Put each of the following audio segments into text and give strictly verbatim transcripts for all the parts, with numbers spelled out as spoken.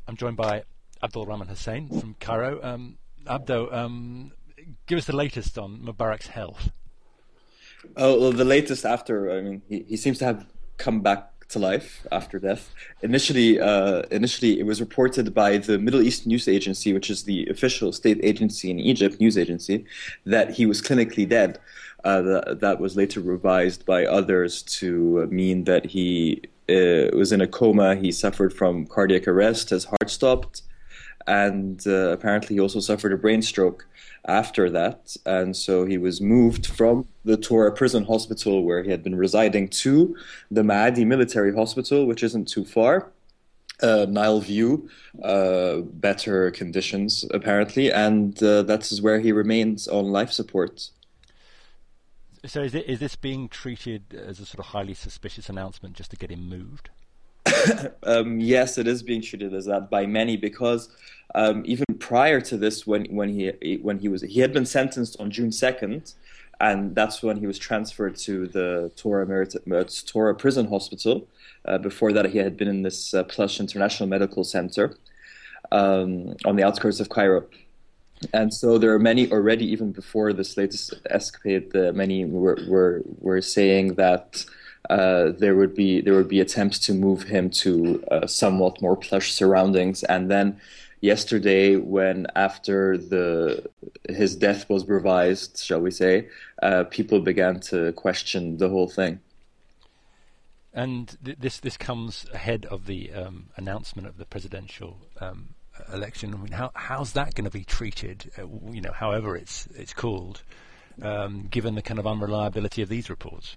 I'm joined by Abdul Rahman Hussein from Cairo. Um, Abdo, um, give us the latest on Mubarak's health. Oh, well, the latest after, I mean, he, he seems to have come back to life after death. Initially, uh, initially, it was reported by the Middle East News Agency, which is the official state agency in Egypt, news agency, that he was clinically dead. Uh, that, that was later revised by others to mean that he uh, was in a coma. He suffered from cardiac arrest, his heart stopped, and uh, apparently he also suffered a brain stroke after that. And so he was moved from the Tora prison hospital where he had been residing to the Maadi military hospital, which isn't too far. Uh, Nile View, uh, better conditions apparently, and uh, that's where he remains on life support. So is, it, is this being treated as a sort of highly suspicious announcement just to get him moved? um, yes, it is being treated as that by many because um, even prior to this, when when he when he was he had been sentenced on June second, and that's when he was transferred to the Tora Merit, Tora Prison Hospital. Uh, before that, he had been in this uh, plush International Medical Center um, on the outskirts of Cairo. And so there are many already, even before this latest escapade, uh, many were, were were saying that uh, there would be there would be attempts to move him to uh, somewhat more plush surroundings. And then yesterday, when after the his death was revised, shall we say, uh, people began to question the whole thing. And th- this this comes ahead of the um, announcement of the presidential Um election. I mean, how how's that going to be treated? Uh, you know, however it's it's called, um, given the kind of unreliability of these reports.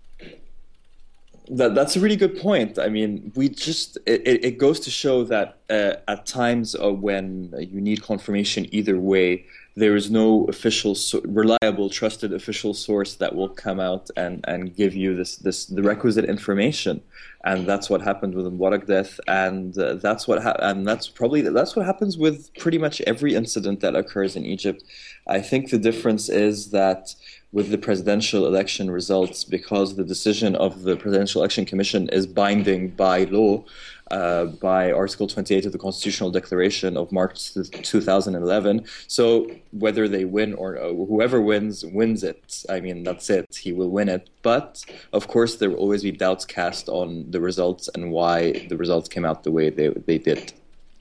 That that's a really good point. I mean, we just it, it goes to show that uh, at times uh, when you need confirmation either way, there is no official, so, reliable, trusted official source that will come out and, and give you this this the requisite information, and that's what happened with the Mubarak death, and uh, that's what ha- and that's probably that's what happens with pretty much every incident that occurs in Egypt. I think the difference is that with the presidential election results, because the decision of the Presidential Election Commission is binding by law, uh, by Article twenty-eight of the Constitutional Declaration of March two thousand eleven. So whether they win or uh, whoever wins, wins it. I mean, that's it. He will win it. But, of course, there will always be doubts cast on the results and why the results came out the way they, they did.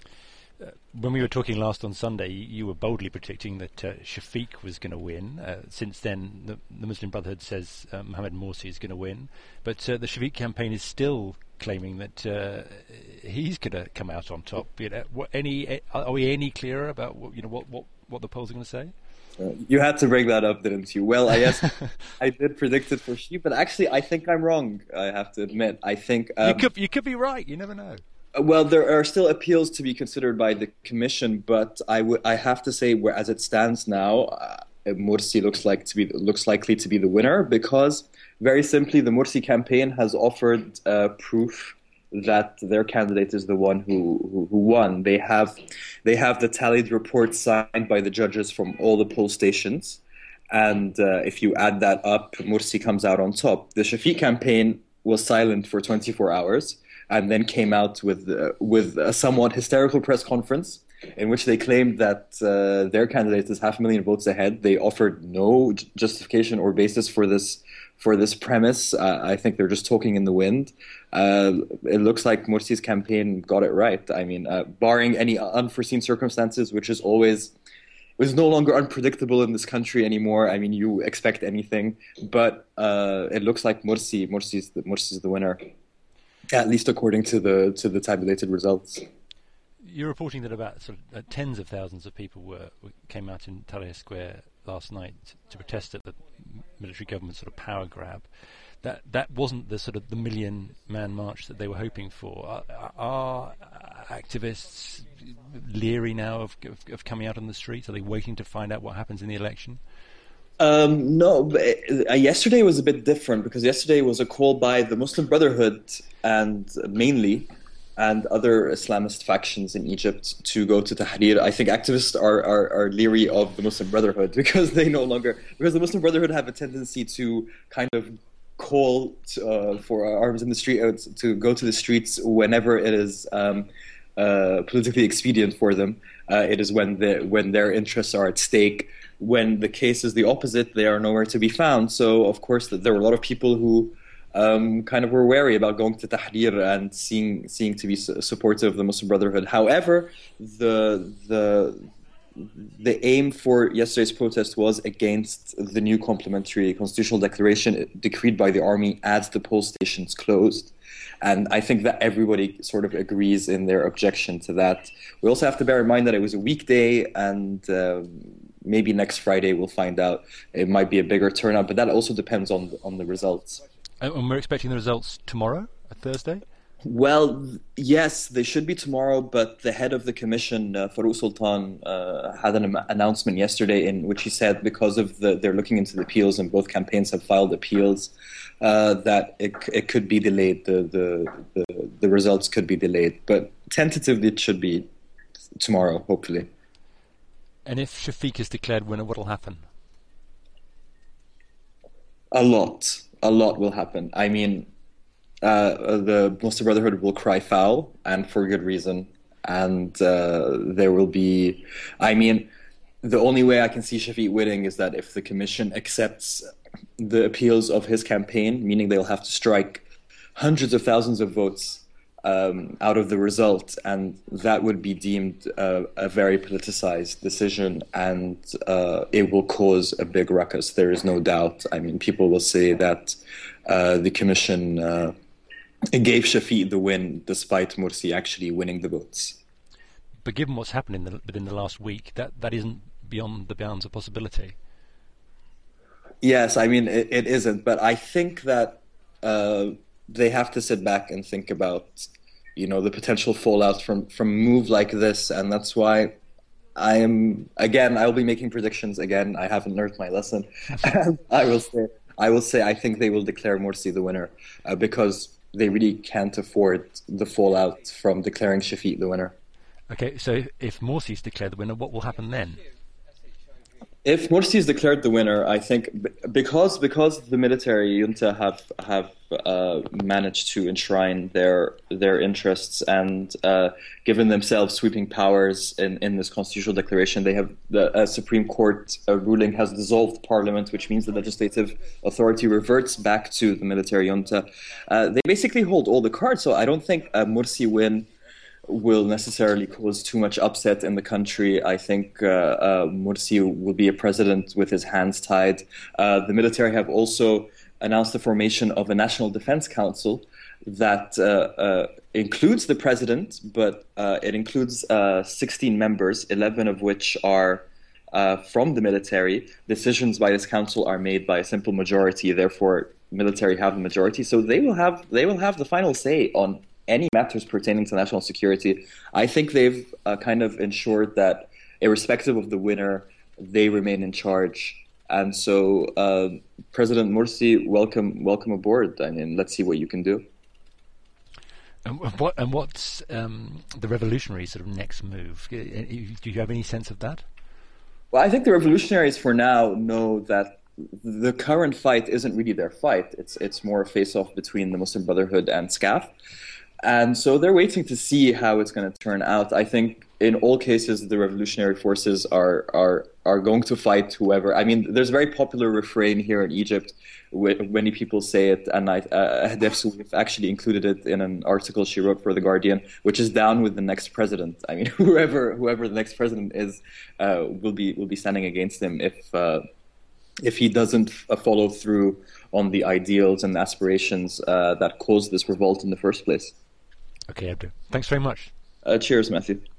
When we were talking last on Sunday, you were boldly predicting that uh, Shafiq was going to win. Uh, since then, the, the Muslim Brotherhood says uh, Mohamed Morsi is going to win. But uh, the Shafiq campaign is still claiming that uh, he's going to come out on top. You know, what, any are we any clearer about what, you know what, what, what the polls are going to say? Uh, you had to bring that up, didn't you? Well, I guess I did predict it for Shafiq, but actually, I think I'm wrong. I have to admit. I think um, you could you could be right. You never know. Well, there are still appeals to be considered by the commission, but I would I have to say, where as it stands now, uh, Morsi looks like to be looks likely to be the winner because, very simply, the Morsi campaign has offered uh, proof that their candidate is the one who, who, who won. They have they have the tallied report signed by the judges from all the poll stations, and uh, if you add that up, Morsi comes out on top. The Shafiq campaign was silent for twenty-four hours. And then came out with uh, with a somewhat hysterical press conference in which they claimed that uh, their candidate is half a million votes ahead. They offered no justification or basis for this for this premise. Uh, I think they're just talking in the wind. Uh, it looks like Morsi's campaign got it right. I mean, uh, barring any unforeseen circumstances, which is always is no longer unpredictable in this country anymore. I mean, you expect anything, but uh, it looks like Morsi Morsi's the, Morsi's the winner. At least according to the to the tabulated results. You're reporting that about sort of uh, tens of thousands of people were, were came out in Tahrir Square last night to, to protest at the military government sort of power grab. That that wasn't the sort of the million man march that they were hoping for. Are, are activists leery now of, of of coming out on the streets? Are they waiting to find out what happens in the election? Um, no, but, uh, yesterday was a bit different because yesterday was a call by the Muslim Brotherhood and mainly and other Islamist factions in Egypt to go to Tahrir. I think activists are, are, are leery of the Muslim Brotherhood because they no longer because the Muslim Brotherhood have a tendency to kind of call to, uh, for arms in the street uh, to go to the streets whenever it is um, uh, politically expedient for them. Uh, it is when the when their interests are at stake. When the case is the opposite, they are nowhere to be found. So, of course, there were a lot of people who um, kind of were wary about going to Tahrir and seeing seeing to be supportive of the Muslim Brotherhood. However, the the the aim for yesterday's protest was against the new complementary constitutional declaration decreed by the army as the poll stations closed. And I think that everybody sort of agrees in their objection to that. We also have to bear in mind that it was a weekday, and uh, maybe next Friday we'll find out. It might be a bigger turnout, but that also depends on on the results. And we're expecting the results tomorrow, Thursday? Well, yes, they should be tomorrow, but the head of the commission, uh, Farouk Sultan, uh, had an am- announcement yesterday in which he said because of the they're looking into the appeals and both campaigns have filed appeals, uh, that it it could be delayed. The, the the the results could be delayed, but tentatively it should be tomorrow, hopefully. And if Shafiq is declared winner, what will happen? A lot, a lot will happen. I mean. Uh, the Muslim Brotherhood will cry foul, and for good reason. And uh, there will be, I mean, the only way I can see Shafiq winning is that if the commission accepts the appeals of his campaign, meaning they'll have to strike hundreds of thousands of votes um, out of the result, and that would be deemed uh, a very politicized decision, and uh, it will cause a big ruckus. There is no doubt. I mean, people will say that uh, the commission uh, it gave Shafiq the win despite Morsi actually winning the votes. But given what's happened in the, within the last week, that, that isn't beyond the bounds of possibility. Yes, I mean, it, it isn't. But I think that uh, they have to sit back and think about, you know, the potential fallout from, from a move like this. And that's why I am, again, I'll be making predictions again. I haven't learned my lesson. I will say, I will say, I think they will declare Morsi the winner uh, because they really can't afford the fallout from declaring Shafiq the winner. Okay, so if Morsi is declared the winner, what will happen then? If Morsi is declared the winner, I think because because the military junta have have uh, managed to enshrine their their interests and uh, given themselves sweeping powers in, in this constitutional declaration, they have the uh, Supreme Court uh, ruling has dissolved Parliament, which means the legislative authority reverts back to the military junta. Uh, they basically hold all the cards, so I don't think a Morsi win will necessarily cause too much upset in the country. I think uh, uh, Morsi will be a president with his hands tied. Uh, the military have also announced the formation of a National Defense Council that uh, uh, includes the president, but uh, it includes uh, sixteen members, eleven of which are uh, from the military. Decisions by this council are made by a simple majority, therefore military have the majority. So they will have they will have the final say on any matters pertaining to national security. I think they've uh, kind of ensured that, irrespective of the winner, they remain in charge. And so, uh, President Morsi, welcome, welcome aboard. I mean, let's see what you can do. And what and what's um, the revolutionary sort of next move? Do you have any sense of that? Well, I think the revolutionaries, for now, know that the current fight isn't really their fight. It's it's more a face-off between the Muslim Brotherhood and SCAF. And so they're waiting to see how it's going to turn out. I think in all cases, the revolutionary forces are are are going to fight whoever. I mean, there's a very popular refrain here in Egypt. Many people say it, and I, uh, Ahdaf Souif actually included it in an article she wrote for The Guardian, which is down with the next president. I mean, whoever whoever the next president is uh, will be will be standing against him if uh, if he doesn't uh, follow through on the ideals and aspirations uh, that caused this revolt in the first place. Okay, Abdou. Thanks very much. Uh, cheers, Matthew.